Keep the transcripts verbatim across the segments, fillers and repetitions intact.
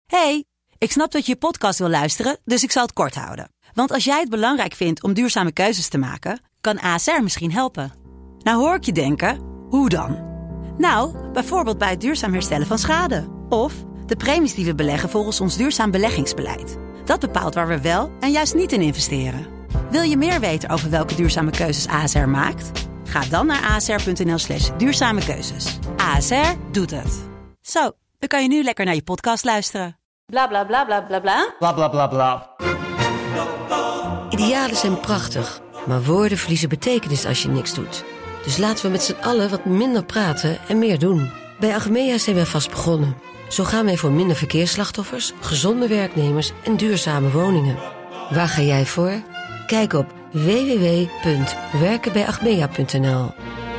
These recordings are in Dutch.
Hey, ik snap dat je je podcast wil luisteren, dus ik zal het kort houden. Want als jij het belangrijk vindt om duurzame keuzes te maken, kan A S R misschien helpen. Nou hoor ik je denken, hoe dan? Nou, bijvoorbeeld bij het duurzaam herstellen van schade. Of de premies die we beleggen volgens ons duurzaam beleggingsbeleid. Dat bepaalt waar we wel en juist niet in investeren. Wil je meer weten over welke duurzame keuzes A S R maakt? Ga dan naar asr.nl slash duurzame keuzes. A S R doet het. Zo, dan kan je nu lekker naar je podcast luisteren. Bla bla bla bla bla bla. Bla bla bla bla. Idealen zijn prachtig, maar woorden verliezen betekenis als je niks doet. Dus laten we met z'n allen wat minder praten en meer doen. Bij Achmea zijn wij vast begonnen. Zo gaan wij voor minder verkeersslachtoffers, gezonde werknemers en duurzame woningen. Waar ga jij voor? Kijk op w w w punt werken bij achmea punt n l.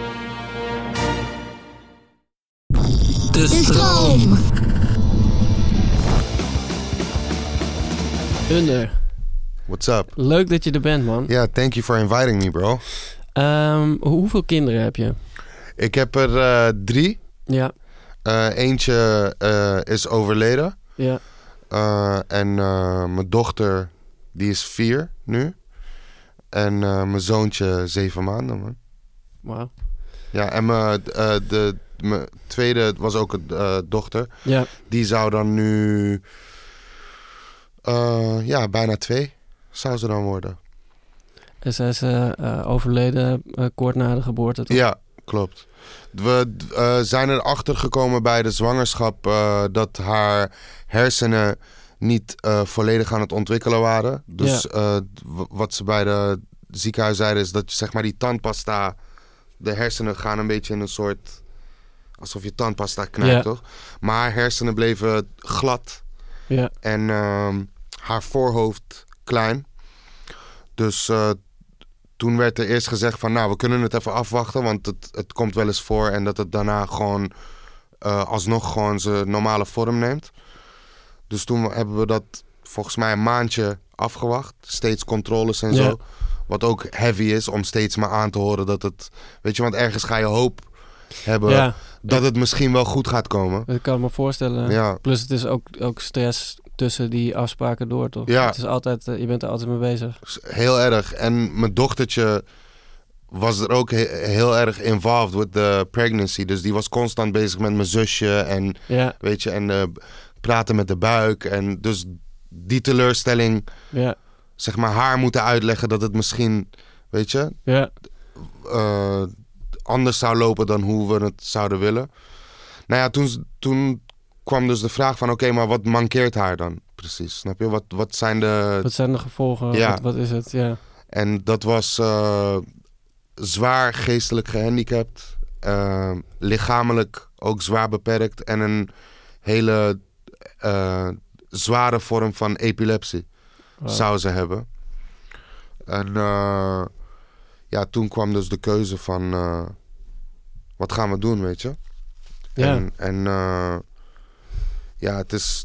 De stroom. Under. What's up? Leuk dat je er bent, man. Ja, yeah, thank you for inviting me, bro. Um, hoeveel kinderen heb je? Ik heb er uh, drie. Ja. Uh, eentje uh, is overleden. Ja. Uh, en uh, mijn dochter, die is vier nu. En uh, mijn zoontje zeven maanden, man. Wauw. Ja, en mijn, uh, de, mijn tweede was ook een uh, dochter. Ja. Die zou dan nu... Uh, ja, bijna twee zou ze dan worden. En zij is uh, uh, overleden uh, kort na de geboorte, toch? Ja, klopt. We uh, zijn erachter gekomen bij de zwangerschap uh, dat haar hersenen niet uh, volledig aan het ontwikkelen waren. Dus Ja. uh, w- wat ze bij de ziekenhuis zeiden is dat je, zeg maar, die tandpasta, de hersenen gaan een beetje in een soort, alsof je tandpasta knijpt, Ja. toch? Maar haar hersenen bleven glad Ja. en uh, haar voorhoofd klein. Dus uh, toen werd er eerst gezegd van, nou, we kunnen het even afwachten, want het, het komt wel eens voor en dat het daarna gewoon uh, alsnog gewoon zijn normale vorm neemt. Dus toen hebben we dat volgens mij een maandje afgewacht. Steeds controles en Ja. zo. Wat ook heavy is om steeds maar aan te horen dat het, weet je, want ergens ga je hoop hebben Ja. dat het misschien wel goed gaat komen. Dat kan ik me voorstellen. Ja. Plus het is ook, ook stress tussen die afspraken door, toch? Ja. Het is altijd, uh, je bent er altijd mee bezig. Heel erg. En mijn dochtertje was er ook he- heel erg involved with the pregnancy. Dus die was constant bezig met mijn zusje en Ja. weet je, en uh, praten met de buik. En dus die teleurstelling, Ja. zeg maar, haar moeten uitleggen dat het misschien, weet je, Ja. uh, anders zou lopen dan hoe we het zouden willen. Nou ja, toen, toen kwam dus de vraag van, oké, okay, maar wat mankeert haar dan precies? Snap je? Wat, wat zijn de... Wat zijn de gevolgen? Ja. Wat, wat is het? Ja. En dat was uh, zwaar geestelijk gehandicapt, uh, lichamelijk ook zwaar beperkt en een hele uh, zware vorm van epilepsie Wow. zou ze hebben. En uh, ja, toen kwam dus de keuze van uh, wat gaan we doen, weet je? Ja. En, en uh, ja, het is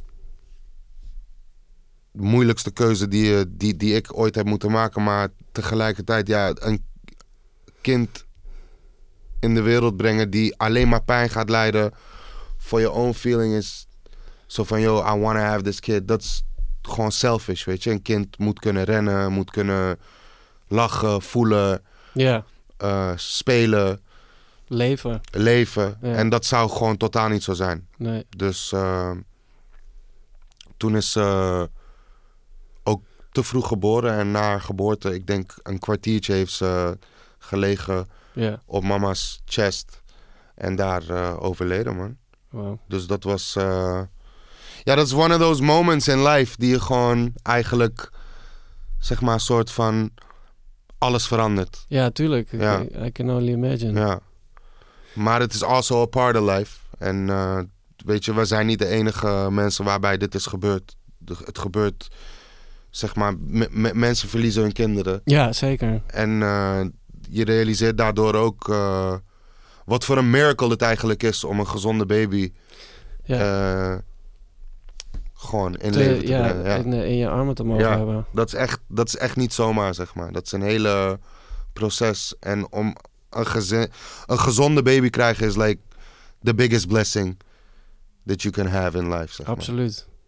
de moeilijkste keuze die, die, die ik ooit heb moeten maken. Maar tegelijkertijd, ja, een kind in de wereld brengen die alleen maar pijn gaat lijden for your own feeling is zo van, yo, I want to have this kid. Dat is gewoon selfish, weet je. Een kind moet kunnen rennen, moet kunnen lachen, voelen, Ja. uh, spelen, Leven. leven. Ja. En dat zou gewoon totaal niet zo zijn. Nee. Dus uh, toen is ze ook te vroeg geboren. En na haar geboorte, ik denk een kwartiertje heeft ze gelegen Ja. op mama's chest. En daar uh, overleden, man. Wow. Dus dat was... Uh, ja, dat is one of those moments in life die je gewoon eigenlijk, zeg maar, een soort van alles verandert. Ja, tuurlijk. Ja. I, I can only imagine. Ja. Maar het is also a part of life. En uh, weet je, we zijn niet de enige mensen waarbij dit is gebeurd. De, het gebeurt, zeg maar, m- m- mensen verliezen hun kinderen. Ja, zeker. En uh, je realiseert daardoor ook uh, wat voor een miracle het eigenlijk is om een gezonde baby Ja. uh, gewoon in Te- leven te ja, brengen. Ja. In, in je armen te mogen Ja. hebben. Dat is echt, dat is echt niet zomaar, zeg maar. Dat is een hele proces. En om een, geze- een gezonde baby krijgen is like the biggest blessing that you can have in life, zeg maar. Absoluut.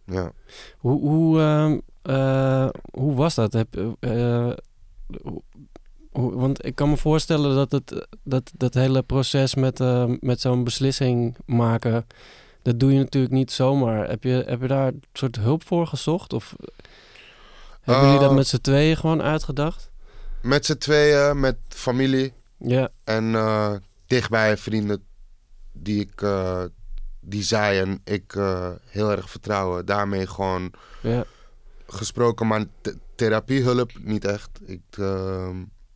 Ja. Hoe, hoe, uh, uh, hoe was dat? Heb, uh, hoe, want ik kan me voorstellen dat het, dat, dat hele proces met, uh, met zo'n beslissing maken, dat doe je natuurlijk niet zomaar. Heb je, heb je daar een soort hulp voor gezocht? Of hebben uh, jullie dat met z'n tweeën gewoon uitgedacht? Met z'n tweeën, met familie. Ja. En uh, dichtbij vrienden die ik... Uh, die zij en ik uh, heel erg vertrouwen. Daarmee gewoon ja. gesproken. Maar th- therapiehulp niet echt. Ik, uh,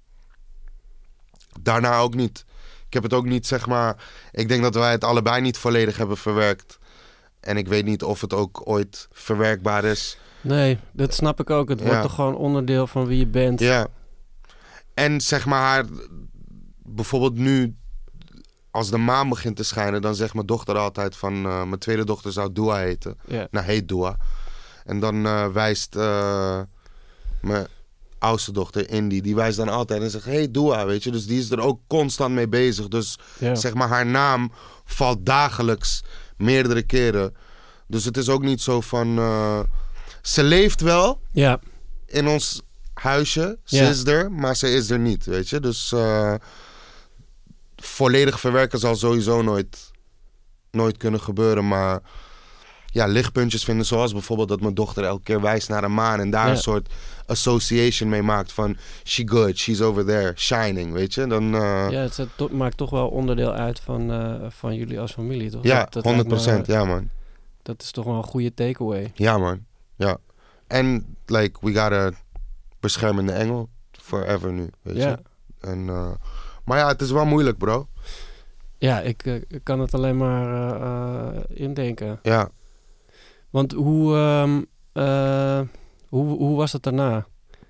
daarna ook niet. Ik heb het ook niet, zeg maar... Ik denk dat wij het allebei niet volledig hebben verwerkt. En ik weet niet of het ook ooit verwerkbaar is. Nee, dat snap ik ook. Het ja. wordt toch gewoon onderdeel van wie je bent. Ja. En zeg maar haar... Bijvoorbeeld nu... Als de maan begint te schijnen, dan zegt mijn dochter altijd van... Uh, mijn tweede dochter zou Dua heten. Yeah. Nou, heet Dua. En dan uh, wijst uh, mijn oudste dochter, Indy... die wijst dan altijd en zegt... Hey Dua, weet je. Dus die is er ook constant mee bezig. Dus yeah. zeg maar, haar naam valt dagelijks meerdere keren. Dus het is ook niet zo van... Uh, ze leeft wel yeah. in ons huisje. Ze yeah. is er, maar ze is er niet, weet je. Dus... Uh, volledig verwerken zal sowieso nooit, nooit kunnen gebeuren. Maar ja, lichtpuntjes vinden, zoals bijvoorbeeld dat mijn dochter elke keer wijst naar een maan en daar ja. een soort association mee maakt van she good, she's over there, shining, weet je. Dan, uh... ja, het, het to- maakt toch wel onderdeel uit van, uh, van jullie als familie, toch? Ja, dat, dat honderd procent, me, ja man. Dat is toch wel een goede takeaway. Ja man, ja. En like, we got a beschermende engel forever nu, weet ja. je. En... Uh, Maar ja, het is wel moeilijk, bro. Ja, ik, uh, ik kan het alleen maar uh, uh, indenken. Ja. Want hoe, um, uh, hoe, hoe was het daarna?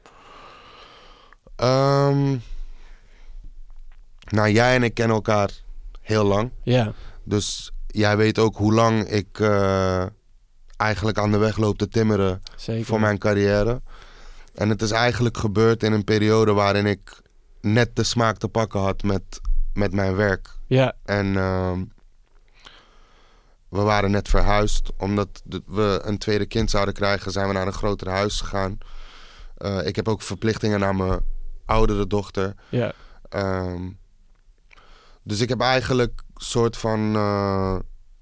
Um, nou, jij en ik kennen elkaar heel lang. Ja. Dus jij weet ook hoe lang ik uh, eigenlijk aan de weg loop te timmeren. Zeker. Voor mijn carrière. En het is eigenlijk gebeurd in een periode waarin ik... net de smaak te pakken had met, met mijn werk. Ja. En uh, we waren net verhuisd. Omdat de, we een tweede kind zouden krijgen, zijn we naar een groter huis gegaan. Uh, ik heb ook verplichtingen naar mijn oudere dochter. Ja. Um, dus ik heb eigenlijk soort van... Uh,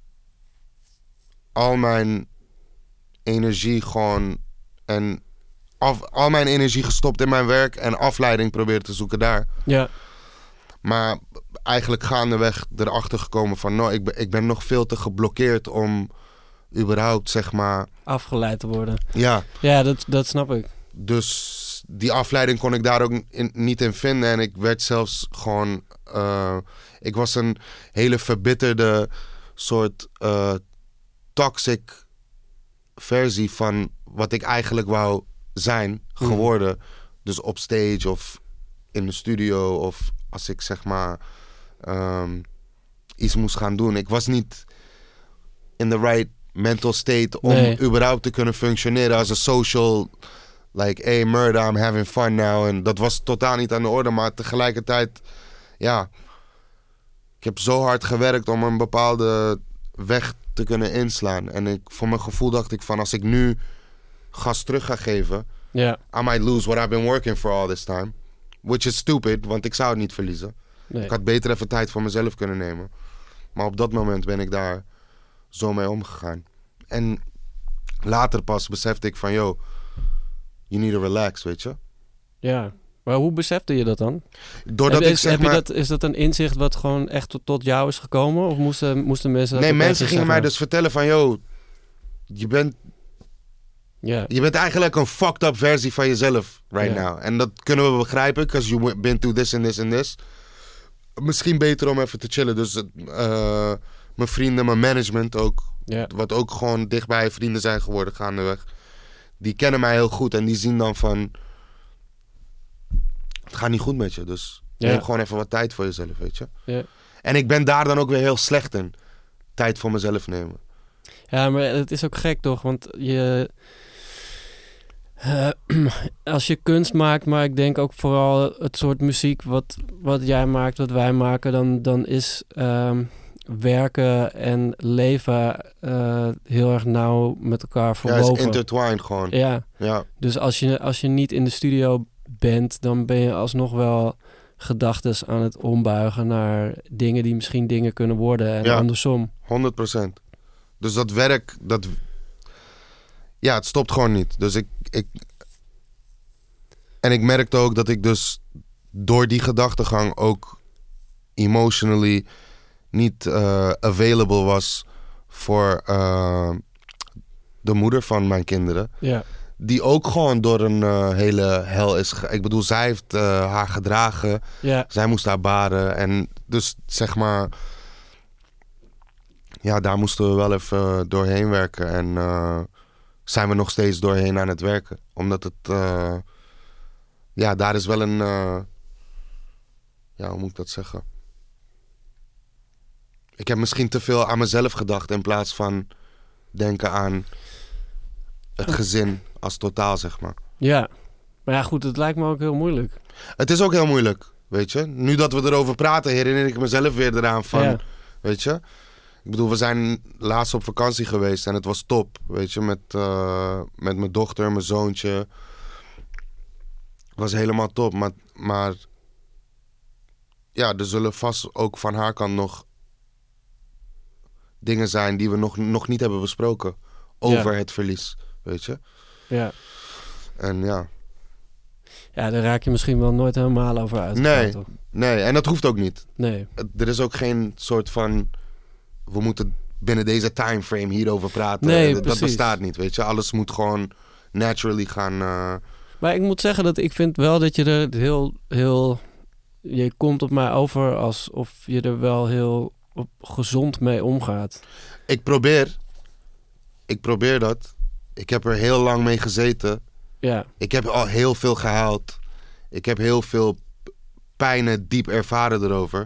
al mijn energie gewoon... en Af, al mijn energie gestopt in mijn werk en afleiding proberen te zoeken daar. Ja. Maar eigenlijk gaandeweg erachter gekomen van... no, ik ben, ik ben nog veel te geblokkeerd om überhaupt, zeg maar... afgeleid te worden. Ja. Ja, dat, dat snap ik. Dus die afleiding kon ik daar ook in, niet in vinden. En ik werd zelfs gewoon... Uh, ik was een hele verbitterde soort uh, toxic versie van wat ik eigenlijk wou... zijn geworden. Mm. Dus op stage of in de studio of als ik zeg maar um, iets moest gaan doen. Ik was niet in the right mental state om nee. überhaupt te kunnen functioneren als een social like, hey murder, I'm having fun now. En dat was totaal niet aan de orde, maar tegelijkertijd ja, ik heb zo hard gewerkt om een bepaalde weg te kunnen inslaan. En ik, voor mijn gevoel dacht ik van als ik nu gas terug ga geven... Yeah. I might lose what I've been working for all this time. Which is stupid, want ik zou het niet verliezen. Nee. Ik had beter even tijd voor mezelf kunnen nemen. Maar op dat moment ben ik daar zo mee omgegaan. En later pas besefte ik van... yo, you need to relax, weet je? Ja, maar hoe besefte je dat dan? Doordat heb, ik zeg heb maar... je dat, is dat een inzicht wat gewoon echt tot, tot jou is gekomen? Of moesten, moesten mensen... Dat nee, mensen gingen zeggen? mij dus vertellen van... yo, je bent... Yeah. Je bent eigenlijk een fucked up versie van jezelf right yeah. now. En dat kunnen we begrijpen, because you been through this and this and this. Misschien beter om even te chillen. Dus uh, mijn vrienden, mijn management ook. Yeah. Wat ook gewoon dichtbij vrienden zijn geworden gaandeweg. Die kennen mij heel goed en die zien dan van... het gaat niet goed met je, dus yeah. neem gewoon even wat tijd voor jezelf, weet je. Yeah. En ik ben daar dan ook weer heel slecht in. Tijd voor mezelf nemen. Ja, maar het is ook gek toch, want je... Uh, als je kunst maakt, maar ik denk ook vooral het soort muziek wat, wat jij maakt, wat wij maken, dan, dan is um, werken en leven uh, heel erg nauw met elkaar verwoven. Ja, is intertwined gewoon. Ja. ja. Dus als je, als je niet in de studio bent, dan ben je alsnog wel gedachtes aan het ombuigen naar dingen die misschien dingen kunnen worden en ja, andersom. honderd procent. Dus dat werk, dat... Ja, het stopt gewoon niet. Dus ik, ik... En ik merkte ook dat ik dus door die gedachtegang ook emotionally niet uh, available was voor uh, de moeder van mijn kinderen. Ja. Die ook gewoon door een uh, hele hel is... Ge- ik bedoel, zij heeft uh, haar gedragen. Ja. Zij moest haar baren. En dus zeg maar... Ja, daar moesten we wel even uh, doorheen werken. En uh, zijn we nog steeds doorheen aan het werken. Omdat het... Uh, ja, daar is wel een... Uh, ja, hoe moet ik dat zeggen? Ik heb misschien te veel aan mezelf gedacht... in plaats van denken aan het gezin als totaal, zeg maar. Ja, maar ja goed, het lijkt me ook heel moeilijk. Het is ook heel moeilijk, weet je. Nu dat we erover praten, herinner ik mezelf weer eraan van... Ja. Weet je... Ik bedoel, we zijn laatst op vakantie geweest en het was top, weet je, met, uh, met mijn dochter, mijn zoontje. Het was helemaal top, maar, maar ja, er zullen vast ook van haar kant nog dingen zijn die we nog, nog niet hebben besproken over ja. het verlies, weet je. Ja. En ja. Ja, daar raak je misschien wel nooit helemaal over uit. Nee, nee, en dat hoeft ook niet. Nee. Er is ook geen soort van... We moeten binnen deze timeframe hierover praten. Nee, dat precies. bestaat niet, weet je. Alles moet gewoon naturally gaan... Uh... Maar ik moet zeggen dat ik vind wel dat je er heel... heel je komt op mij over alsof je er wel heel op gezond mee omgaat. Ik probeer. Ik probeer dat. Ik heb er heel lang mee gezeten. Ja. Ik heb al heel veel gehaald. Ik heb heel veel pijnen diep ervaren erover.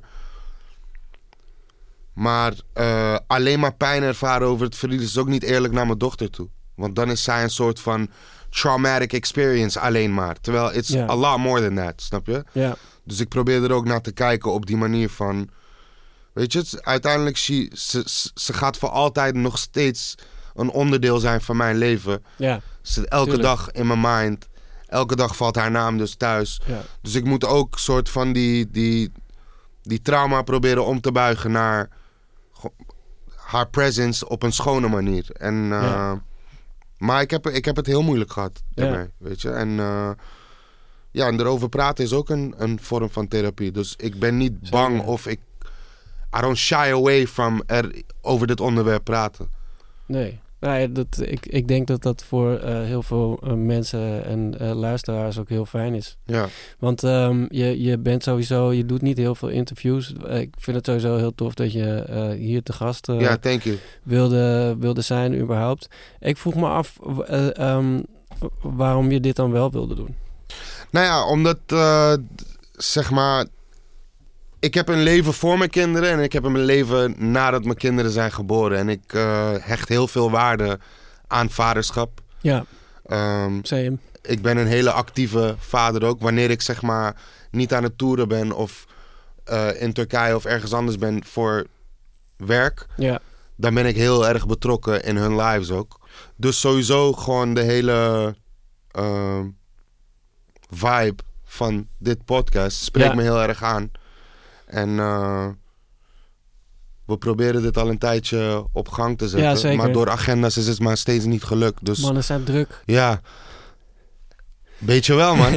Maar uh, alleen maar pijn ervaren over het verlies is ook niet eerlijk naar mijn dochter toe. Want dan is zij een soort van traumatic experience alleen maar. Terwijl it's ja. a lot more than that, snap je? Ja. Dus ik probeer er ook naar te kijken op die manier van... Weet je, uiteindelijk she, ze, ze gaat voor altijd nog steeds een onderdeel zijn van mijn leven. Ja, ze zit elke tuurlijk. dag in mijn mind. Elke dag valt haar naam dus thuis. Ja. Dus ik moet ook soort van die, die, die trauma proberen om te buigen naar... haar presence op een schone manier. En, uh, ja. Maar ik heb, ik heb het heel moeilijk gehad daarmee, ja. weet je. En, uh, ja, en erover praten is ook een, een vorm van therapie. Dus ik ben niet Zeker. bang of ik... I don't shy away from er over dit onderwerp praten. Nee, nou ja, dat, ik, ik denk dat dat voor uh, heel veel uh, mensen en uh, luisteraars ook heel fijn is. Ja. Want um, je, je bent sowieso, je doet niet heel veel interviews. Uh, ik vind het sowieso heel tof dat je uh, hier te gast uh, ja, thank you. wilde, wilde zijn überhaupt. Ik vroeg me af uh, um, waarom je dit dan wel wilde doen. Nou ja, omdat uh, zeg maar... Ik heb een leven voor mijn kinderen en ik heb een leven nadat mijn kinderen zijn geboren. En ik uh, hecht heel veel waarde aan vaderschap. Ja, um, same. Ik ben een hele actieve vader ook. Wanneer ik zeg maar niet aan het toeren ben of uh, in Turkije of ergens anders ben voor werk. Ja. Dan ben ik heel erg betrokken in hun lives ook. Dus sowieso gewoon de hele uh, vibe van dit podcast spreekt ja. me heel erg aan. En uh, we proberen dit al een tijdje op gang te zetten. Ja, zeker. Maar door agendas is het maar steeds niet gelukt. Dus, Mannen zijn druk. Ja. Beetje wel, man.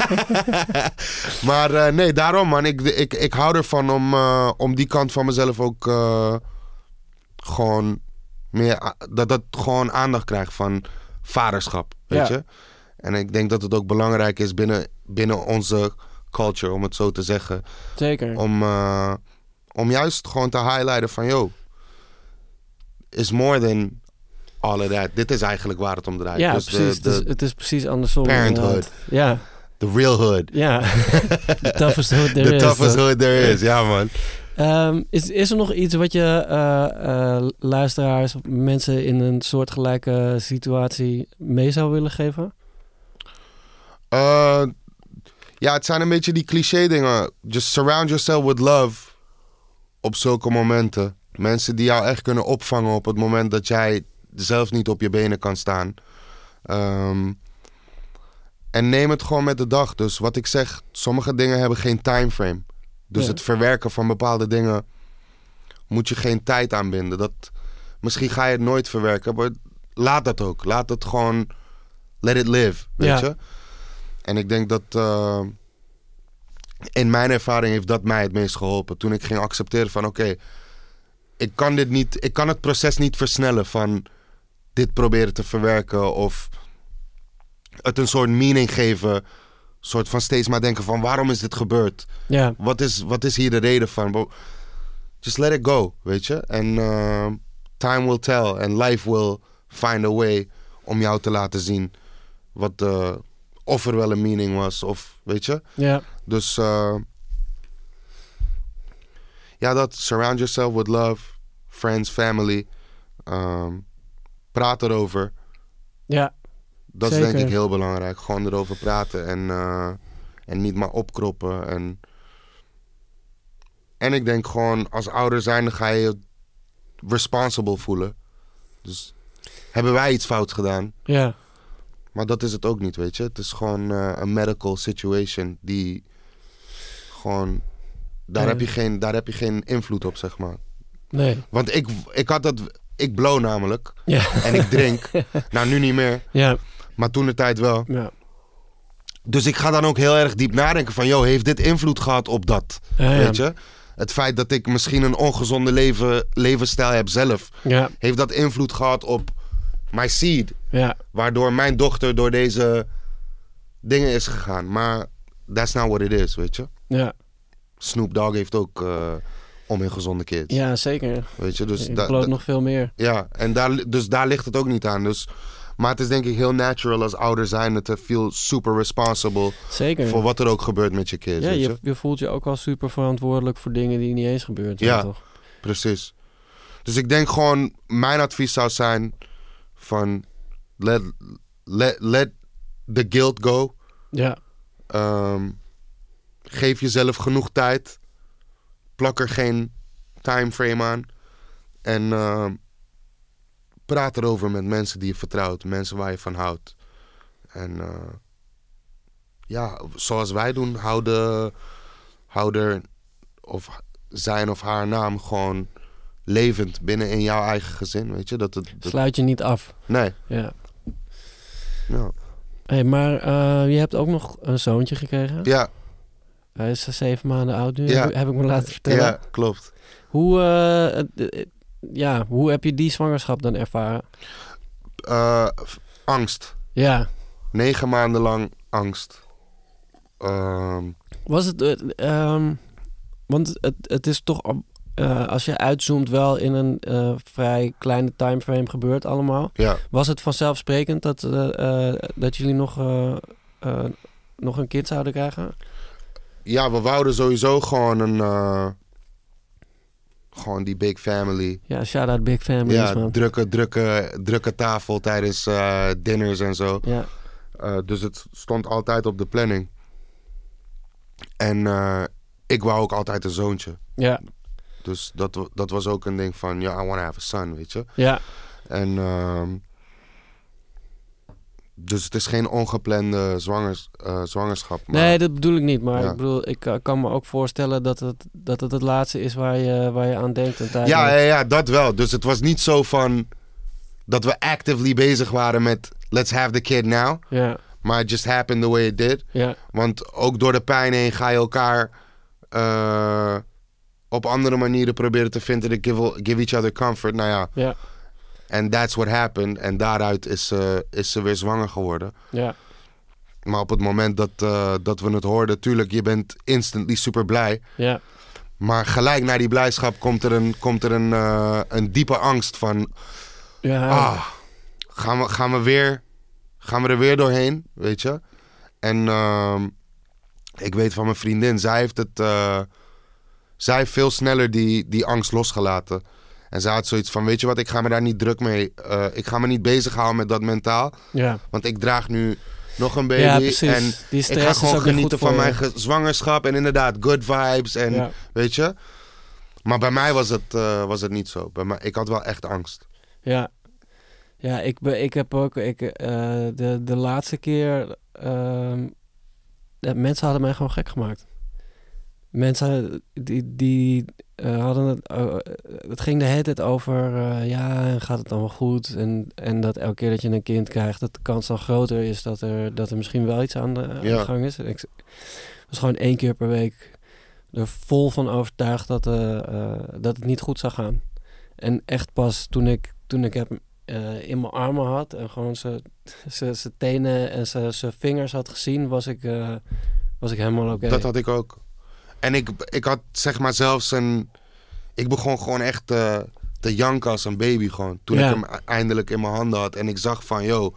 Maar uh, nee, daarom, man. Ik, ik, ik hou ervan om, uh, om die kant van mezelf ook uh, gewoon meer... Dat dat gewoon aandacht krijgt van vaderschap, weet ja. je? En ik denk dat het ook belangrijk is binnen, binnen onze... culture, om het zo te zeggen. Zeker. Om, uh, om juist gewoon te highlighten van, yo, is more than all of that. Dit is eigenlijk waar het om draait. Ja, dus precies. De, de het, is, het is precies andersom. Parenthood. Ja. The real hood. Ja. The toughest hood there The is. The toughest hood there is, ja man. Um, is, is er nog iets wat je uh, uh, luisteraars, mensen in een soortgelijke situatie mee zou willen geven? Uh, Ja, het zijn een beetje die cliché dingen. Just surround yourself with love op zulke momenten. Mensen die jou echt kunnen opvangen op het moment dat jij zelf niet op je benen kan staan. Um, en neem het gewoon met de dag. Dus wat ik zeg, sommige dingen hebben geen timeframe. Dus Ja. het verwerken van bepaalde dingen moet je geen tijd aanbinden. Dat, misschien ga je het nooit verwerken, maar laat dat ook. Laat het gewoon, let it live, weet Ja. je. En ik denk dat, uh, in mijn ervaring heeft dat mij het meest geholpen. Toen ik ging accepteren van, oké, okay, ik kan dit niet, ik kan het proces niet versnellen van dit proberen te verwerken of het een soort meaning geven. Soort van steeds maar denken van, waarom is dit gebeurd? Ja. Wat is, wat is hier de reden van? Just let it go, weet je. En uh, time will tell. En life will find a way om jou te laten zien wat uh, of er wel een meaning was of, weet je. Ja. Dus uh, ja, dat. Surround yourself with love. Friends, family. Um, praat erover. Ja. Dat Zeker. is denk ik heel belangrijk. Gewoon erover praten en, uh, en niet maar opkroppen. En, en ik denk gewoon, als ouder zijn, dan ga je je responsible voelen. Dus hebben wij iets fout gedaan? Ja. Maar dat is het ook niet, weet je. Het is gewoon uh, een medical situation die gewoon... Daar, Ja. heb je geen, daar heb je geen invloed op, zeg maar. Nee. Want ik, ik had dat... Ik blow namelijk. Ja. En ik drink. Nou, nu niet meer. Ja. Maar toen de tijd wel. Ja. Dus ik ga dan ook heel erg diep nadenken van... Yo, heeft dit invloed gehad op dat? Ja, ja. Weet je? Het feit dat ik misschien een ongezonde leven, levensstijl heb zelf... Ja. Heeft dat invloed gehad op my seed? Ja. Waardoor mijn dochter door deze dingen is gegaan. Maar that's not what it is, weet je? Ja. Snoop Dogg heeft ook uh, ongezonde kids. Ja, zeker. Weet je? Dus Ik da- bloot da- nog veel meer. Ja, en daar, dus daar ligt het ook niet aan. Dus, maar het is denk ik heel natural als ouder zijn te feel super responsible Zeker. voor wat er ook gebeurt met je kids. Ja, weet je? je, je voelt je ook wel super verantwoordelijk voor dingen die niet eens gebeurd zijn, Ja. toch? Precies. Dus ik denk gewoon, mijn advies zou zijn van let, let, let the guilt go. Ja. Um, geef jezelf genoeg tijd. Plak er geen timeframe aan. En uh, praat erover met mensen die je vertrouwt. Mensen waar je van houdt. En uh, ja, zoals wij doen, hou, de, hou er of zijn of haar naam gewoon levend binnen in jouw eigen gezin. Weet je? Dat het, dat... Sluit je niet af. Nee. Ja. Ja. Hey, maar uh, je hebt ook nog een zoontje gekregen. Ja. Hij is zeven maanden oud nu, Ja. heb, heb ik me laten vertellen. Ja, klopt. Hoe, uh, uh, ja, hoe heb je die zwangerschap dan ervaren? Uh, angst. Ja. Negen maanden lang angst. Um, Was het... Uh, um, want het, het is toch... Uh, als je uitzoomt wel in een uh, vrij kleine timeframe gebeurt allemaal. ja. Was het vanzelfsprekend dat, uh, uh, dat jullie nog, uh, uh, nog een kind zouden krijgen? Ja, we wouden sowieso gewoon een... Uh, gewoon die big family. Ja, shout-out big families, Ja, man. drukke, drukke, drukke tafel tijdens uh, dinners en zo. Ja. Uh, dus het stond altijd op de planning. En uh, ik wou ook altijd een zoontje. Ja. Dus dat, dat was ook een ding van... Ja, I want to have a son, weet je. Ja. En... Uh, dus het is geen ongeplande zwangers, uh, zwangerschap. Maar, Nee, dat bedoel ik niet. Maar Ja. ik bedoel, ik uh, kan me ook voorstellen dat het, dat het het laatste is waar je, waar je aan denkt. Een tijd ja, lang. ja, ja, dat wel. Dus het was niet zo van... dat we actively bezig waren met... let's have the kid now. Ja. Maar it just happened the way it did. Ja. Want ook door de pijn heen ga je elkaar... Uh, op andere manieren proberen te vinden... to give, give each other comfort. Nou ja. Ja. And that's what happened. En daaruit is, uh, is ze weer zwanger geworden. Ja. Maar op het moment dat, uh, dat we het hoorden... tuurlijk, je bent instantly super blij. Ja. Maar gelijk na die blijdschap komt er een, komt er een, uh, een diepe angst van... Ja. Ah, gaan we, gaan we weer... Gaan we er weer doorheen, weet je? En uh, ik weet van mijn vriendin... Zij heeft het... Uh, zij heeft veel sneller die, die angst losgelaten. En zij had zoiets van... Weet je wat, ik ga me daar niet druk mee... Uh, ik ga me niet bezighouden met dat mentaal. Ja. Want ik draag nu nog een baby. Ja, precies. En Die ik stress ga is gewoon ook niet genieten goed van voor mijn je. ge- zwangerschap. En inderdaad, good vibes. En Ja. weet je... Maar bij mij was het, uh, was het niet zo. Bij mij, ik had wel echt angst. Ja, ja ik, be, ik heb ook... Ik, uh, de, de laatste keer... Uh, ja, mensen hadden mij gewoon gek gemaakt. Mensen die, die uh, hadden het... Uh, het ging de hele tijd over... Uh, ja, gaat het dan wel goed? En, en dat elke keer dat je een kind krijgt... dat de kans dan groter is dat er, dat er misschien wel iets aan de, aan ja. de gang is. Ik was gewoon één keer per week... er vol van overtuigd dat, uh, uh, dat het niet goed zou gaan. En echt pas toen ik, toen ik hem uh, in mijn armen had... en gewoon zijn tenen en zijn vingers had gezien... was ik, uh, was ik helemaal oké. Okay. Dat had ik ook. En ik, ik had zeg maar zelfs een... Ik begon gewoon echt te, te janken als een baby gewoon. Toen ja. ik hem eindelijk in mijn handen had. En ik zag van, yo...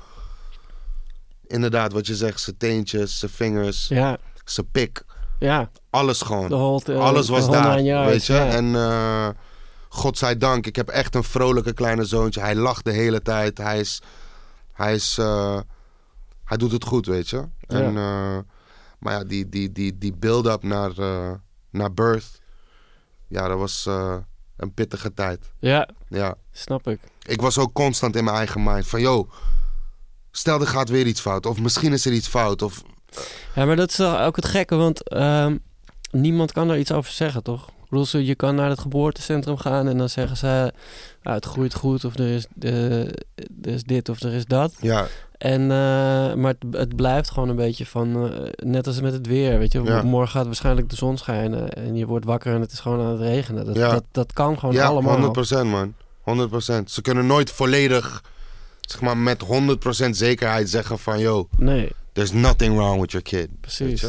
Inderdaad, wat je zegt, zijn teentjes, zijn vingers, ja. zijn pik... Ja. Alles gewoon. Whole, uh, Alles was daar, yards, weet je. Ja. En uh, godzijdank, ik heb echt een vrolijke kleine zoontje. Hij lacht de hele tijd. Hij is... Hij is... Uh, hij doet het goed, weet je. Ja. En, uh, maar ja, die, die, die, die build-up naar, uh, naar birth... Ja, dat was uh, een pittige tijd. Ja, ja, snap ik. Ik was ook constant in mijn eigen mind. Van, yo, stel er gaat weer iets fout. Of misschien is er iets fout. Of... Ja, maar dat is ook het gekke, want uh, niemand kan daar iets over zeggen, toch? Ik bedoel, je kan naar het geboortecentrum gaan en dan zeggen ze... Uh, het groeit goed, of er is, uh, er is dit of er is dat. Ja. En, uh, maar het, het blijft gewoon een beetje van... Uh, net als met het weer, weet je. Ja. Morgen gaat waarschijnlijk de zon schijnen en je wordt wakker en het is gewoon aan het regenen. Dat, ja. dat, dat kan gewoon ja, allemaal. Ja, honderd procent man. honderd procent. Ze kunnen nooit volledig, zeg maar, met honderd procent zekerheid zeggen van... Yo, nee. There's nothing wrong with your kid. Precies.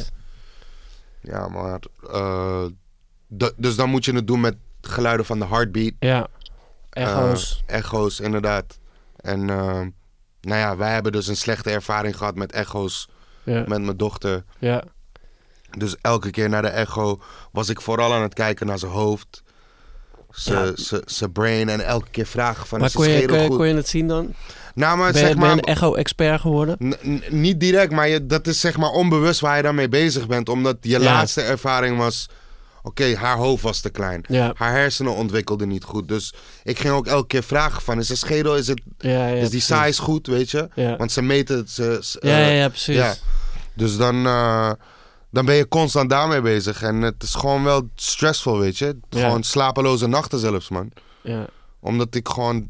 Ja, maar... Uh, d- dus dan moet je het doen met geluiden van de heartbeat. Ja, echo's. Uh, echo's, inderdaad. En uh, nou ja, wij hebben dus een slechte ervaring gehad met echo's. Ja. Met mijn dochter. Ja. Dus elke keer naar de echo was ik vooral aan het kijken naar zijn hoofd. Zijn ja. brain. En elke keer vragen van... Maar is kon je, schedel kon, goed? kon je het zien dan? Nou, maar, ben, je, zeg maar, ben je een echo-expert geworden? N- n- niet direct, maar je, dat is zeg maar onbewust waar je daarmee bezig bent. Omdat je ja. laatste ervaring was... Oké, okay, haar hoofd was te klein. Ja. Haar hersenen ontwikkelden niet goed. Dus ik ging ook elke keer vragen van... Is de schedel, is, het, ja, ja, is die precies. size goed, weet je? Ja. Want ze meten het... Ze, ze, ja, ja, ja, precies. Ja. Dus dan, uh, dan ben je constant daarmee bezig. En het is gewoon wel stressvol, weet je? Ja. Gewoon slapeloze nachten zelfs, man. Ja. Omdat ik gewoon...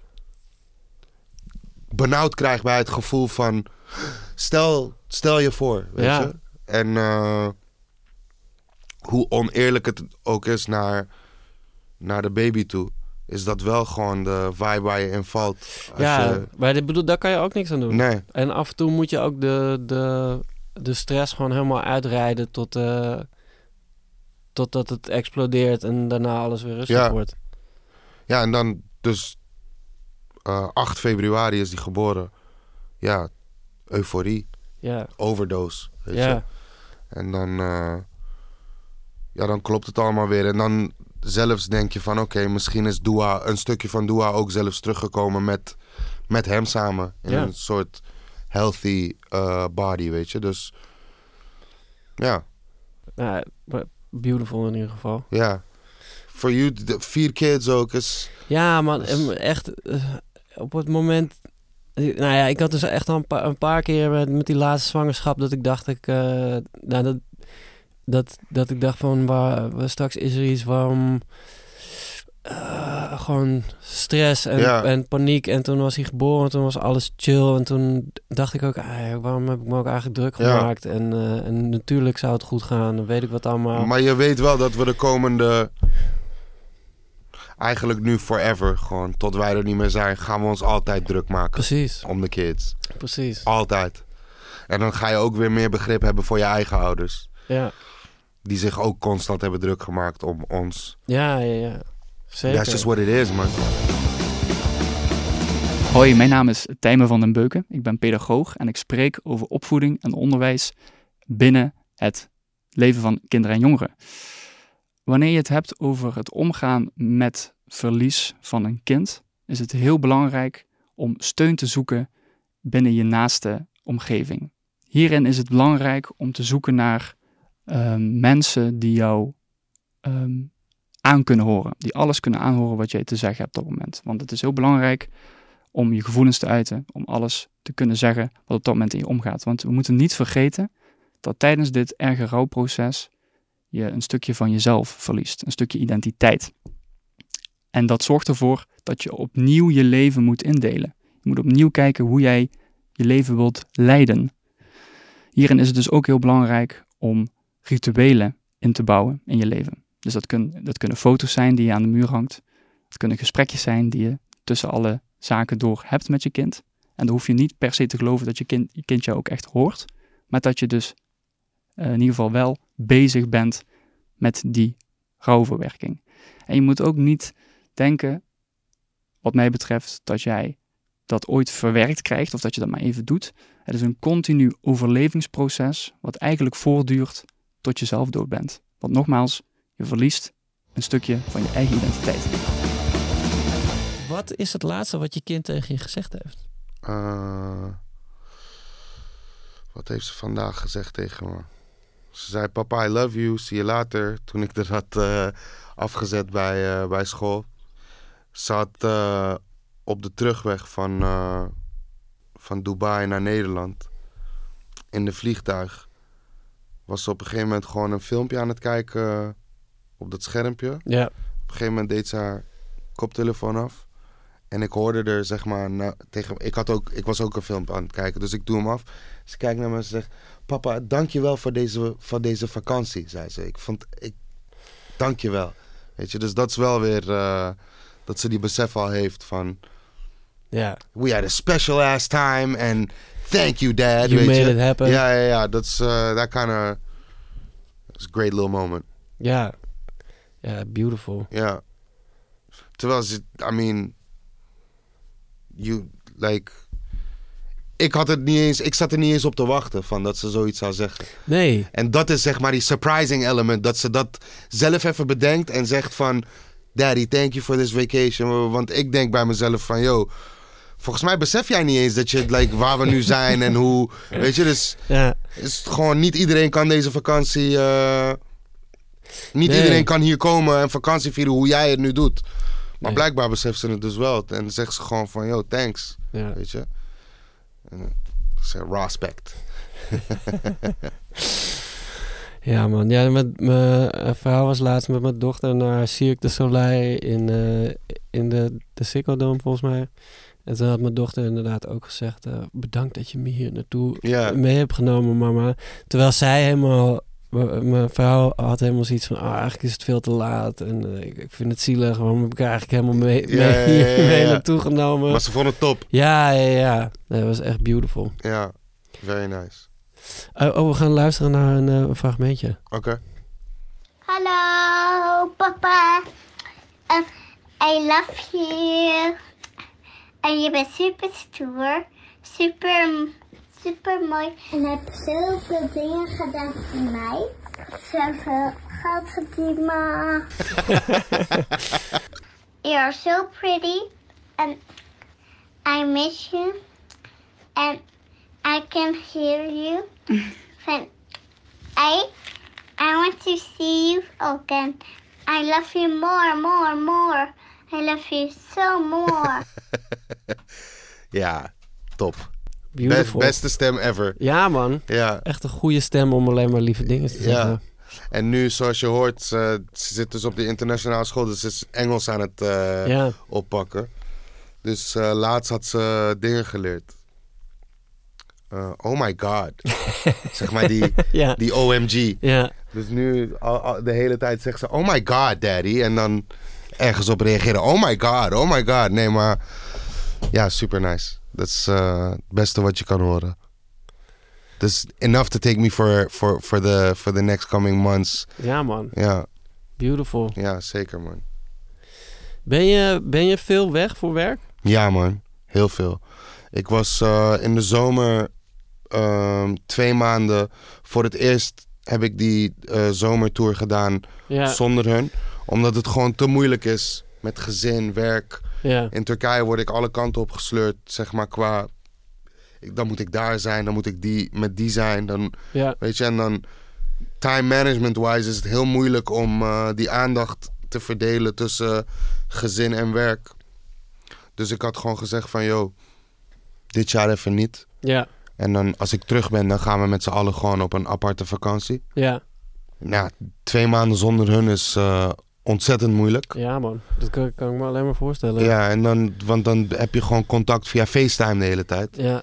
benauwd krijg bij het gevoel van... Stel, stel je voor, weet ja. je? En... Uh, hoe oneerlijk het ook is naar, naar de baby toe... is dat wel gewoon de vibe waar je in valt. Als ja, je... maar ik bedoel, daar kan je ook niks aan doen. Nee. En af en toe moet je ook de, de, de stress gewoon helemaal uitrijden... tot, uh, totdat het explodeert en daarna alles weer rustig ja. wordt. Ja, en dan dus... Uh, acht februari is die geboren. Ja, euforie. Ja. Overdose, weet ja. je. En dan... Uh, Ja, dan klopt het allemaal weer. En dan zelfs denk je van... Oké, okay, misschien is Dua, een stukje van Dua ook zelfs teruggekomen met, met hem samen. In ja. een soort healthy uh, body, weet je. Dus ja. Ja, beautiful in ieder geval. Ja. Voor you, vier kids ook is... Ja, man, is... echt uh, op het moment... Nou ja, ik had dus echt al een paar, een paar keer met, met die laatste zwangerschap... dat ik dacht, ik... Uh, nou, dat... Dat, dat ik dacht van, waar, waar, straks is er iets waarom... Uh, gewoon stress en, ja. en paniek. En toen was hij geboren, toen was alles chill. En toen dacht ik ook, ah, waarom heb ik me ook eigenlijk druk gemaakt? Ja. En, uh, en natuurlijk zou het goed gaan, dan weet ik wat allemaal. Maar je weet wel dat we de komende... Eigenlijk nu forever, gewoon tot wij er niet meer zijn... gaan we ons altijd druk maken. Precies. Om de kids. Precies. Altijd. En dan ga je ook weer meer begrip hebben voor je eigen ouders. Ja. Die zich ook constant hebben druk gemaakt om ons. Ja, ja, ja. Zeker. That's just what it is, man. Hoi, mijn naam is Tijmen van den Beuken. Ik ben pedagoog en ik spreek over opvoeding en onderwijs binnen het leven van kinderen en jongeren. Wanneer je het hebt over het omgaan met verlies van een kind, is het heel belangrijk om steun te zoeken binnen je naaste omgeving. Hierin is het belangrijk om te zoeken naar Um, mensen die jou um, aan kunnen horen. Die alles kunnen aanhoren wat jij te zeggen hebt op dat moment. Want het is heel belangrijk om je gevoelens te uiten. Om alles te kunnen zeggen wat op dat moment in je omgaat. Want we moeten niet vergeten dat tijdens dit erge rouwproces je een stukje van jezelf verliest. Een stukje identiteit. En dat zorgt ervoor dat je opnieuw je leven moet indelen. Je moet opnieuw kijken hoe jij je leven wilt leiden. Hierin is het dus ook heel belangrijk om rituelen in te bouwen in je leven. Dus dat, kun, dat kunnen foto's zijn die je aan de muur hangt. Het kunnen gesprekjes zijn die je tussen alle zaken door hebt met je kind. En dan hoef je niet per se te geloven dat je kind je, kind jou ook echt hoort. Maar dat je dus uh, in ieder geval wel bezig bent met die rouwverwerking. En je moet ook niet denken, wat mij betreft, dat jij dat ooit verwerkt krijgt of dat je dat maar even doet. Het is een continu overlevingsproces wat eigenlijk voortduurt tot je zelf dood bent. Want nogmaals, je verliest een stukje van je eigen identiteit. Wat is het laatste wat je kind tegen je gezegd heeft? Uh, wat heeft ze vandaag gezegd tegen me? Ze zei, papa, I love you, see you later. Toen ik er had uh, afgezet bij, uh, bij school. Ze had uh, op de terugweg van, uh, van Dubai naar Nederland, in de vliegtuig, was ze op een gegeven moment gewoon een filmpje aan het kijken uh, op dat schermpje. Ja. Op een gegeven moment deed ze haar koptelefoon af. En ik hoorde er, zeg maar, nou, tegen ik, had ook, ik was ook een filmpje aan het kijken, dus ik doe hem af. Ze kijkt naar me en ze zegt, papa, dank je wel voor deze, voor deze vakantie, zei ze. Ik vond, ik, dank je wel. Weet je, dus dat is wel weer, uh, dat ze die besef al heeft van, ja. We had a special ass time and thank you, dad. You weet made je? it happen. Ja, ja, ja, dat is, uh, that kind of, it's a great little moment. Ja, ja, beautiful. Ja. Terwijl ze, I mean, you, like, ik had het niet eens, ik zat er niet eens op te wachten van dat ze zoiets zou zeggen. Nee. En dat is zeg maar die surprising element, dat ze dat zelf even bedenkt en zegt van, daddy, thank you for this vacation. Want ik denk bij mezelf van, yo, volgens mij besef jij niet eens dat je, like, waar we nu zijn en hoe, weet je, dus ja. is gewoon niet iedereen kan deze vakantie, uh, niet nee. iedereen kan hier komen en vakantie vieren hoe jij het nu doet. Maar nee. blijkbaar beseft ze het dus wel. En dan zegt ze gewoon van, yo, thanks. Ja. Weet je? En, uh, respect. Ja, man. Ja, met, mijn verhaal was laatst met mijn dochter naar Cirque du Soleil in, uh, in de, de Ziggo Dome, volgens mij. En toen had mijn dochter inderdaad ook gezegd, uh, bedankt dat je me hier naartoe ja. mee hebt genomen, mama. Terwijl zij helemaal, m- mijn vrouw had helemaal zoiets van, ah, eigenlijk is het veel te laat. En uh, ik, ik vind het zielig, waarom heb ik haar eigenlijk helemaal mee, ja, mee, ja, ja, ja, ja. mee naartoe genomen. Maar ze vond het top. Ja, ja, ja. Dat was echt beautiful. Ja, very nice. Uh, oh, we gaan luisteren naar een, uh, een fragmentje. Oké. Okay. Hallo, papa. Um, I love you. En je bent super stoer. Super, super mooi. En heb zoveel dingen gedaan voor mij. Zoveel geld verdiend, ma. You're so pretty. And I miss you. And I can hear you. And I, I want to see you again. I love you more, more, more. I love you so more. Ja, top. Beautiful. Be- beste stem ever. Ja, man. Ja. Echt een goede stem om alleen maar lieve dingen te zeggen. Ja. En nu, zoals je hoort, ze, ze zit dus op de internationale school, dus ze is Engels aan het uh, ja. oppakken. Dus uh, laatst had ze dingen geleerd. Uh, oh my god. Zeg maar die, ja. die O M G. Ja. Dus nu al, al, de hele tijd zegt ze, oh my god, daddy. En dan ergens op reageren, oh my god, oh my god. Nee, maar ja, super nice. Dat is uh, het beste wat je kan horen. Dus enough to take me for, for, for, the, for the next coming months. Ja, man. Ja. Beautiful. Ja, zeker, man. Ben je, ben je veel weg voor werk? Ja, man. Heel veel. Ik was uh, in de zomer uh, twee maanden. Voor het eerst heb ik die uh, zomertour gedaan ja. zonder hun. Omdat het gewoon te moeilijk is met gezin, werk. Ja. In Turkije word ik alle kanten op gesleurd, zeg maar, qua... Ik, dan moet ik daar zijn, dan moet ik die, met die zijn. Dan, ja. Weet je, en dan time management-wise is het heel moeilijk om uh, die aandacht te verdelen tussen gezin en werk. Dus ik had gewoon gezegd van, yo, dit jaar even niet. Ja. En dan als ik terug ben, dan gaan we met z'n allen gewoon op een aparte vakantie. Ja. Nou, twee maanden zonder hun is uh, ontzettend moeilijk. Ja, man. Dat kan, kan ik me alleen maar voorstellen. Ja, en dan, want dan heb je gewoon contact via FaceTime de hele tijd. Ja.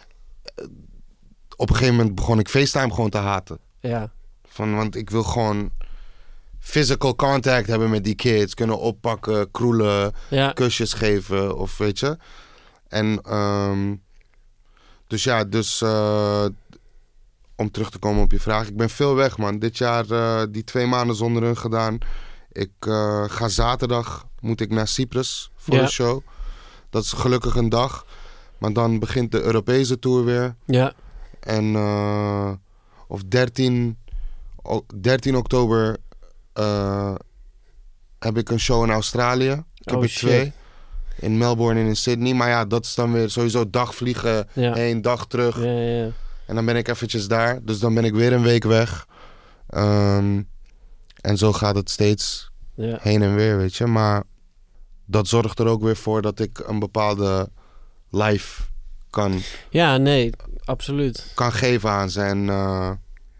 Op een gegeven moment begon ik FaceTime gewoon te haten. Ja. Van, want ik wil gewoon physical contact hebben met die kids. Kunnen oppakken, kroelen, Ja. kusjes geven of weet je. En um, dus ja, dus uh, om terug te komen op je vraag. Ik ben veel weg, man. Dit jaar uh, die twee maanden zonder hun gedaan. Ik uh, ga zaterdag, moet ik naar Cyprus voor Ja. een show. Dat is gelukkig een dag. Maar dan begint de Europese tour weer. Ja. En uh, of dertien, dertien oktober uh, heb ik een show in Australië. Ik heb Oh, er shit. twee. In Melbourne en in Sydney. Maar ja, dat is dan weer sowieso dag vliegen. Ja. Heen, dag terug. Ja, ja, ja. En dan ben ik eventjes daar. Dus dan ben ik weer een week weg. Um, en zo gaat het steeds Ja. heen en weer, weet je. Maar dat zorgt er ook weer voor dat ik een bepaalde life kan, Ja, nee, absoluut. kan geven aan ze. En, uh,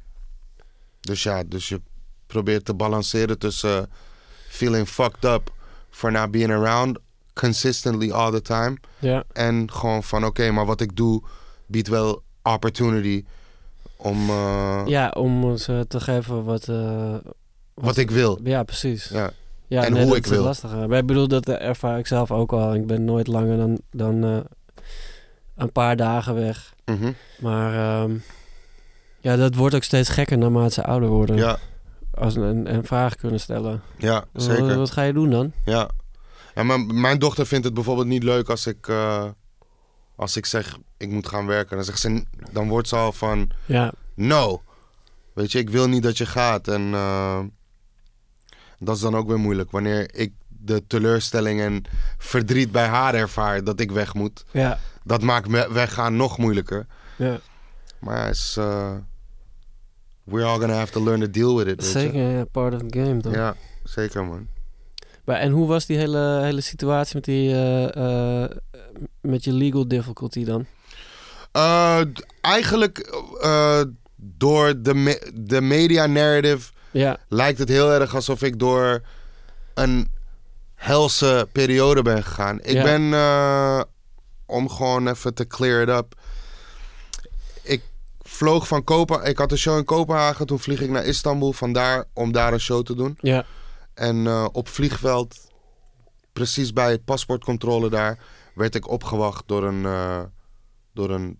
dus ja, dus je probeert te balanceren tussen feeling fucked up for not being around consistently all the time. Ja. En gewoon van oké, okay, maar wat ik doe biedt wel opportunity om uh, Ja, om ze te geven wat... uh, wat ik wil. Ja, precies. Ja. Ja, En nee, hoe dat ik is wil. Lastiger. Maar ik bedoel, dat ervaar ik zelf ook al. Ik ben nooit langer dan, dan uh, een paar dagen weg. Mm-hmm. Maar um, ja, dat wordt ook steeds gekker naarmate ze ouder worden. Ja, Als, en, en vragen kunnen stellen. ja, zeker. Wat, wat ga je doen dan? Ja. En mijn, mijn dochter vindt het bijvoorbeeld niet leuk als ik, uh, als ik zeg ik moet gaan werken. Dan zegt ze, dan wordt ze al van Ja, no. Weet je, ik wil niet dat je gaat. En uh, dat is dan ook weer moeilijk. Wanneer ik de teleurstelling en verdriet bij haar ervaar dat ik weg moet. ja, Dat maakt me weggaan nog moeilijker. ja. Maar ja, is, uh, we're all gonna have to learn to deal with it. Weet je? Zeker, ja, part of the game toch? Ja, zeker man. Maar, en hoe was die hele, hele situatie met, die, uh, uh, met je legal difficulty dan? Uh, d- eigenlijk uh, door de, me- de media narrative Ja, lijkt het heel erg alsof ik door een helse periode ben gegaan. Ik Ja. ben, uh, om gewoon even te clear it up. Ik vloog van Kopenhagen. Ik had een show in Kopenhagen. Toen vlieg ik naar Istanbul vandaar om daar een show te doen. ja, En uh, op vliegveld, precies bij paspoortcontrole daar, werd ik opgewacht door een, uh, door een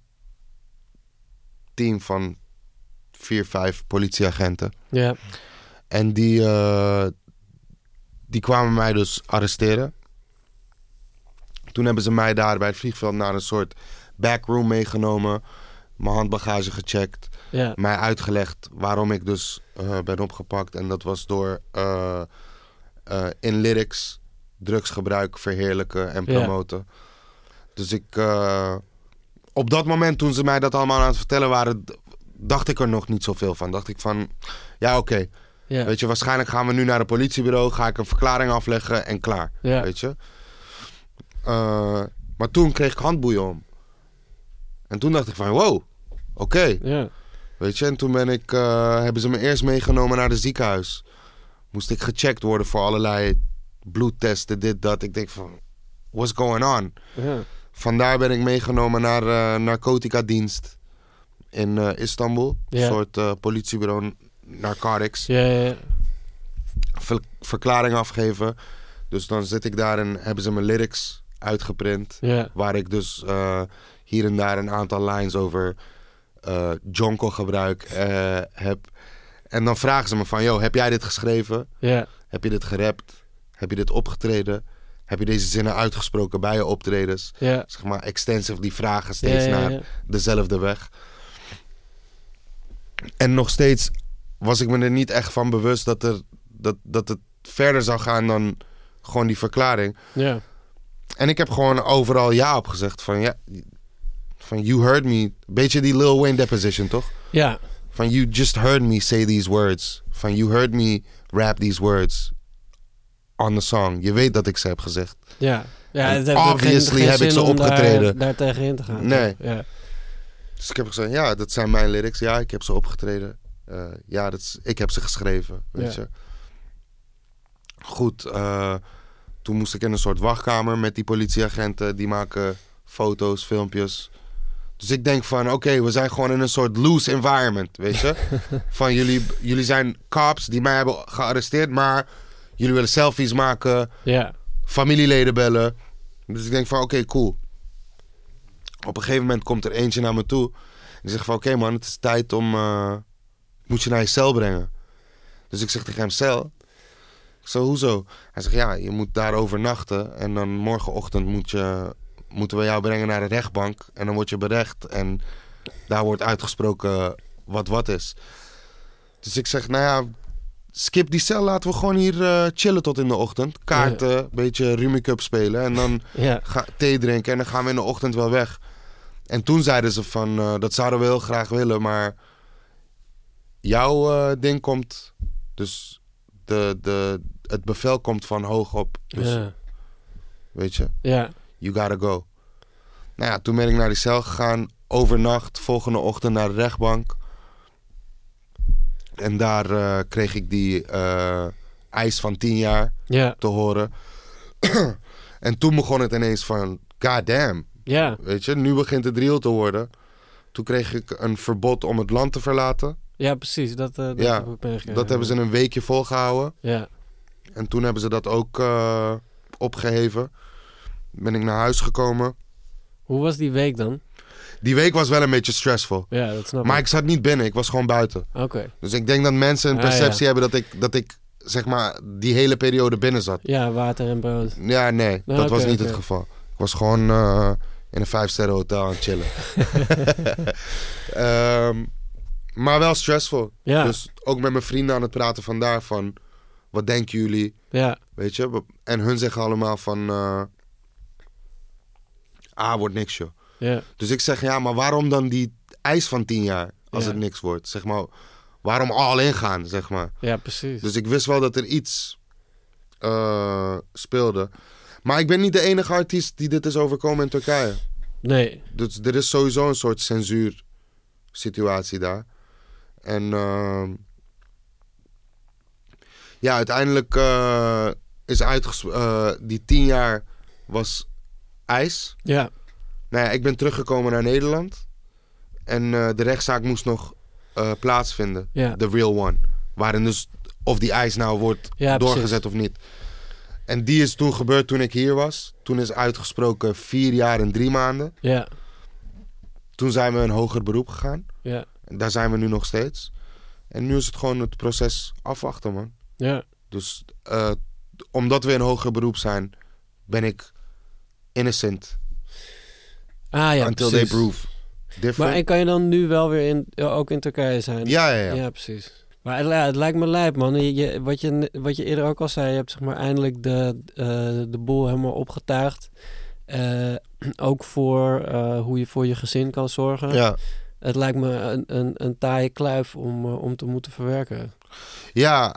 team van vier, vijf politieagenten. ja, En die, uh, die kwamen mij dus arresteren. Toen hebben ze mij daar bij het vliegveld naar een soort backroom meegenomen. Mijn handbagage gecheckt. ja, Mij uitgelegd waarom ik dus uh, ben opgepakt. En dat was door uh, uh, in lyrics drugsgebruik verheerlijken en Ja. promoten. Dus ik... Uh, op dat moment, toen ze mij dat allemaal aan het vertellen waren, d- dacht ik er nog niet zoveel van. Dacht ik van, ja oké. Okay. ja. Weet je, waarschijnlijk gaan we nu naar het politiebureau. Ga ik een verklaring afleggen en klaar. Ja. Weet je. Uh, maar toen kreeg ik handboeien om. En toen dacht ik van, wow, oké. Okay. ja. Weet je, en toen ben ik, uh, hebben ze me eerst meegenomen naar het ziekenhuis. Moest ik gecheckt worden voor allerlei bloedtesten, dit, dat. Ik denk van, what's going on? ja. Vandaar ben ik meegenomen naar uh, narcotica-dienst in uh, Istanbul. Ja. Een soort uh, politiebureau narcotics. Ja, ja, ja. Ver- verklaring afgeven. Dus dan zit ik daar en hebben ze mijn lyrics uitgeprint. Ja. Waar ik dus uh, hier en daar een aantal lines over uh, jonko gebruik uh, heb. En dan vragen ze me van, yo, heb jij dit geschreven? Ja. Heb je dit gerapt? Heb je dit opgetreden? Heb je deze zinnen uitgesproken bij je optredens? Ja. Zeg maar extensive die vragen steeds Ja, ja, ja. naar dezelfde weg. En nog steeds was ik me er niet echt van bewust dat, er, dat, dat het verder zou gaan dan gewoon die verklaring. Ja. En ik heb gewoon overal ja op gezegd. Van ja, van you heard me. Beetje die Lil Wayne deposition, toch? Ja. Van you just heard me say these words. Van you heard me rap these words. on the song. Je weet dat ik ze heb gezegd. Ja, ja En het heeft ook obviously geen, geen heb ik zin ze om opgetreden. Daar, daar tegenin te gaan. Nee. Ja. Dus ik heb gezegd, ja, dat zijn mijn lyrics. Ja, ik heb ze opgetreden. Uh, ja, dat is, ik heb ze geschreven, weet Ja. je. Goed, uh, toen moest ik in een soort wachtkamer met die politieagenten. Die maken foto's, filmpjes. Dus ik denk van, oké, okay, we zijn gewoon in een soort loose environment, weet je. Van jullie, jullie zijn cops die mij hebben gearresteerd, maar jullie willen selfies maken, Ja. familieleden bellen. Dus ik denk van, oké, okay, cool. Op een gegeven moment komt er eentje naar me toe. En die zegt van, oké okay, man, het is tijd om... Uh, moet je naar je cel brengen. Dus ik zeg tegen hem, cel? Ik zeg, hoezo? Hij zegt, ja, je moet daar overnachten. En dan morgenochtend moet je, moeten we jou brengen naar de rechtbank. En dan word je berecht. En daar wordt uitgesproken wat wat is. Dus ik zeg, nou ja, skip die cel. Laten we gewoon hier uh, chillen tot in de ochtend. Kaarten, een ja. beetje Rummy Cup spelen. En dan ja. ga, thee drinken. En dan gaan we in de ochtend wel weg. En toen zeiden ze van, uh, dat zouden we heel graag willen, maar jouw uh, ding komt, dus de, de, het bevel komt van hoog op. Dus, ja. weet je, ja. you gotta go. Nou ja, toen ben ik naar die cel gegaan, overnacht, volgende ochtend naar de rechtbank. En daar uh, kreeg ik die uh, eis van tien jaar ja. te horen. En toen begon het ineens van, god damn. Ja. Weet je, nu begint het real te worden. Toen kreeg ik een verbod om het land te verlaten. Ja, precies. Dat, uh, dat, ja, heb ik meegekregen. dat hebben ze een weekje volgehouden. Ja. En toen hebben ze dat ook uh, opgeheven. Ben ik naar huis gekomen. Hoe was die week dan? Die week was wel een beetje stressvol. Ja, dat snap ik. Maar ik zat niet binnen, ik was gewoon buiten. Oké. Okay. Dus ik denk dat mensen een perceptie ah, ja. hebben dat ik, dat ik, zeg maar, die hele periode binnen zat. Ja, water en brood. Ja, nee, nou, dat okay, was niet okay. het geval. Ik was gewoon uh, in een vijfsterren hotel aan het chillen. um, maar wel stressvol. Ja. Dus ook met mijn vrienden aan het praten vandaar van, wat denken jullie? Ja. Weet je? En hun zeggen allemaal van, uh, ah, wordt niks joh. Ja. Dus ik zeg, ja, maar waarom dan die eis van tien jaar als ja. het niks wordt? Zeg maar, waarom all in gaan, zeg maar? Ja, precies. Dus ik wist wel dat er iets uh, speelde. Maar ik ben niet de enige artiest die dit is overkomen in Turkije. Nee. Dus er is sowieso een soort censuursituatie daar. En uh, ja, uiteindelijk uh, is uitgesproken, uh, die tien jaar was ijs. Ja. Nou ja, ik ben teruggekomen naar Nederland. En uh, de rechtszaak moest nog uh, plaatsvinden. Ja. The real one. Waarin dus of die eis nou wordt ja, doorgezet of niet. En die is toen gebeurd toen ik hier was. Toen is uitgesproken vier jaar en drie maanden. Ja. Toen zijn we een hoger beroep gegaan. Ja. En daar zijn we nu nog steeds. En nu is het gewoon het proces afwachten, man. Ja. Dus uh, omdat we in hoger beroep zijn, ben ik innocent. Ah ja, Until precies. they prove different. Maar en kan je dan nu wel weer in, ook in Turkije zijn? Ja, ja, ja. Ja, precies. Maar het, ja, het lijkt me lijp, man. Je, je, wat, je, wat je eerder ook al zei, je hebt zeg maar eindelijk de, uh, de boel helemaal opgetuigd. Uh, ook voor uh, hoe je voor je gezin kan zorgen. Ja. Het lijkt me een, een, een taaie kluif om, uh, om te moeten verwerken. Ja,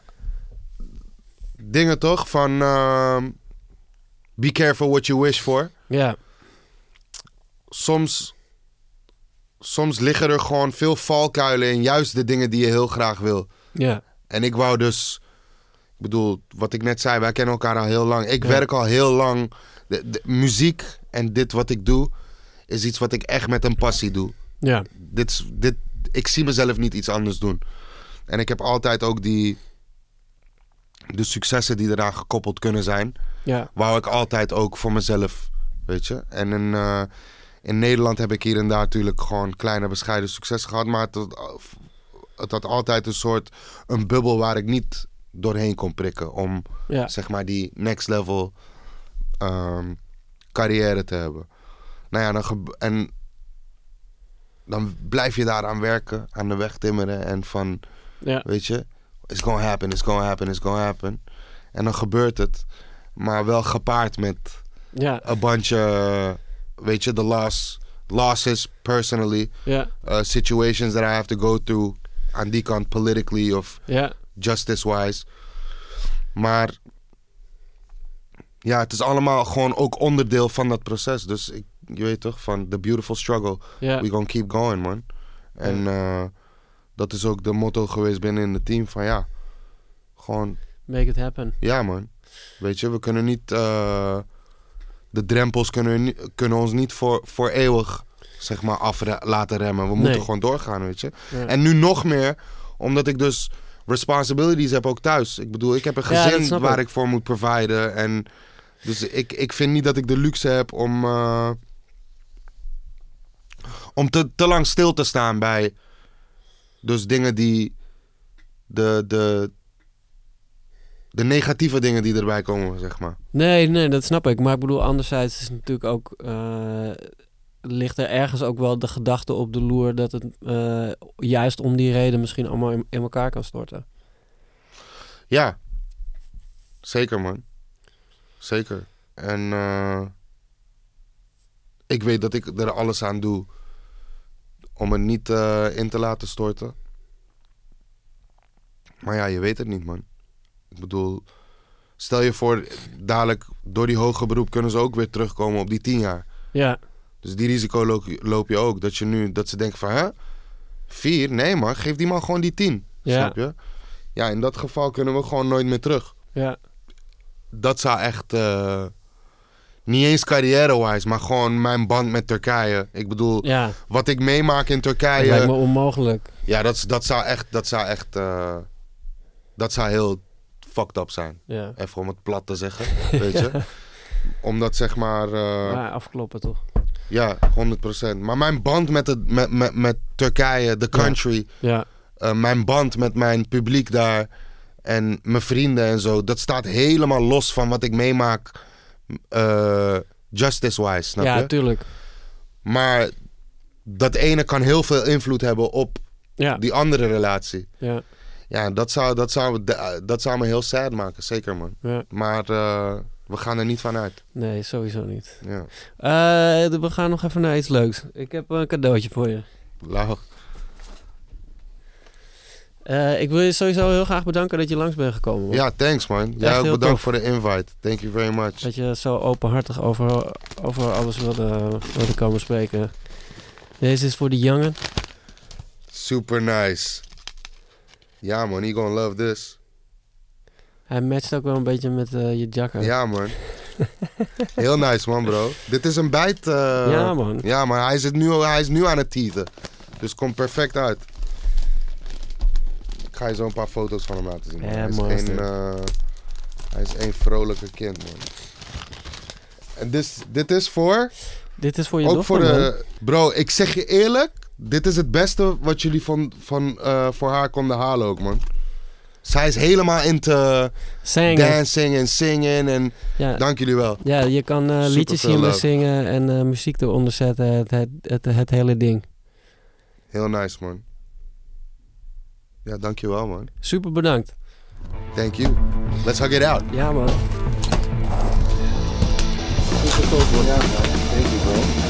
dingen toch van uh, be careful what you wish for. Ja. Soms, soms liggen er gewoon veel valkuilen in juist de dingen die je heel graag wil. Ja. En ik wou dus, ik bedoel, wat ik net zei, wij kennen elkaar al heel lang. Ik ja. werk al heel lang. De, de, muziek en dit wat ik doe, is iets wat ik echt met een passie doe. Ja. Dit, dit, ik zie mezelf niet iets anders doen. En ik heb altijd ook die, de successen die eraan gekoppeld kunnen zijn, ja. wou ik altijd ook voor mezelf, weet je. En in, uh, in Nederland heb ik hier en daar natuurlijk gewoon kleine bescheiden successen gehad, maar het, het had altijd een soort, een bubbel waar ik niet doorheen kon prikken om, ja. zeg maar, die next level um, carrière te hebben. Nou ja, dan, ge- en dan blijf je daaraan werken, aan de weg timmeren en van, ja. weet je, it's gonna happen, it's gonna happen, it's gonna happen. En dan gebeurt het, maar wel gepaard met ja. een bunch, uh, weet je, the loss, losses personally, ja. uh, situations that I have to go through aan die kant politically of ja. justice-wise. Maar ja, het is allemaal gewoon ook onderdeel van dat proces. Dus ik, je weet toch, van the beautiful struggle. Ja. We gonna keep going, man. En uh, dat is ook de motto geweest binnen in het team van ja, gewoon... Make it happen. Ja, man. Weet je, we kunnen niet... Uh, de drempels kunnen, ni- kunnen ons niet voor, voor eeuwig, zeg maar, af laten remmen. We moeten Nee. gewoon doorgaan, weet je. Ja. En nu nog meer, omdat ik dus responsibilities heb ook thuis. Ik bedoel, ik heb een Ja, dat gezin snap waar ik. ik voor moet providen. En dus ik, ik vind niet dat ik de luxe heb om... Uh, om te, te lang stil te staan bij... Dus dingen die... De... de De negatieve dingen die erbij komen, zeg maar. Nee, nee, dat snap ik. Maar ik bedoel, anderzijds is natuurlijk ook... Uh, ligt er ergens ook wel de gedachte op de loer... dat het uh, juist om die reden misschien allemaal in, in elkaar kan storten. Ja. Zeker, man. Zeker. En uh, ik weet dat ik er alles aan doe... om het niet uh, in te laten storten. Maar ja, je weet het niet, man. Ik bedoel, stel je voor, dadelijk door die hoge beroep kunnen ze ook weer terugkomen op die tien jaar. Ja. Dus die risico loop, loop je ook. Dat je nu, dat ze denken van, hè? Vier? Nee man, geef die man gewoon die tien. Ja. Snap je? Ja, in dat geval kunnen we gewoon nooit meer terug. Ja. Dat zou echt, uh, niet eens carrière-wise, maar gewoon mijn band met Turkije. Ik bedoel, Ja. wat ik meemaak in Turkije... Dat lijkt me onmogelijk. Ja, dat, dat zou echt, dat zou echt, uh, dat zou heel fucked up zijn. Ja. Even om het plat te zeggen, weet je. Omdat zeg maar... Uh, Ja, afkloppen toch? ja, honderd procent. Maar mijn band met, het, met, met, met Turkije, the country... Ja. Uh, mijn band met mijn publiek daar... en mijn vrienden en zo... dat staat helemaal los van wat ik meemaak... Uh, justice-wise, snap Ja, je? tuurlijk. Maar dat ene kan heel veel invloed hebben op Ja. die andere relatie. Ja. Ja, dat zou, dat, zou, dat zou me heel sad maken, zeker man. Ja. Maar uh, we gaan er niet van uit. Nee, sowieso niet. Ja. Uh, we gaan nog even naar iets leuks. Ik heb een cadeautje voor je. Lauw. Uh, ik wil je sowieso heel graag bedanken dat je langs bent gekomen. Man. Ja, thanks man. Jij Echt ook heel bedankt tof. voor de invite. Thank you very much. Dat je zo openhartig over, over alles wilde, wilde komen spreken. Deze is voor de jongen. Super nice. Ja man, you gonna love this. Hij matcht ook wel een beetje met uh, je jacka. Ja man. Heel nice man bro. Dit is een bijt. Uh, Ja man. Ja maar hij, zit nu, hij is nu aan het teethen. Dus komt perfect uit. Ik ga je zo een paar foto's van hem laten zien. Man. Ja, hij, is mooi is een, dit. uh, hij is een vrolijke kind man. En dit, dit is voor... Dit is voor je ook dochter, voor man. de... Bro, ik zeg je eerlijk. Dit is het beste wat jullie van, van, uh, voor haar konden halen ook man. Zij is helemaal into Zingen. dancing en zingen. En Ja. dank jullie wel. Ja, je kan uh, Super liedjes veel hiermee leuk. zingen en uh, muziek eronder zetten. Het, het, het, het hele ding. Heel nice man. Ja, dankjewel man. Super bedankt. Thank you. Let's hug it out. Ja man. Super tof man. Ja man. Thank you bro.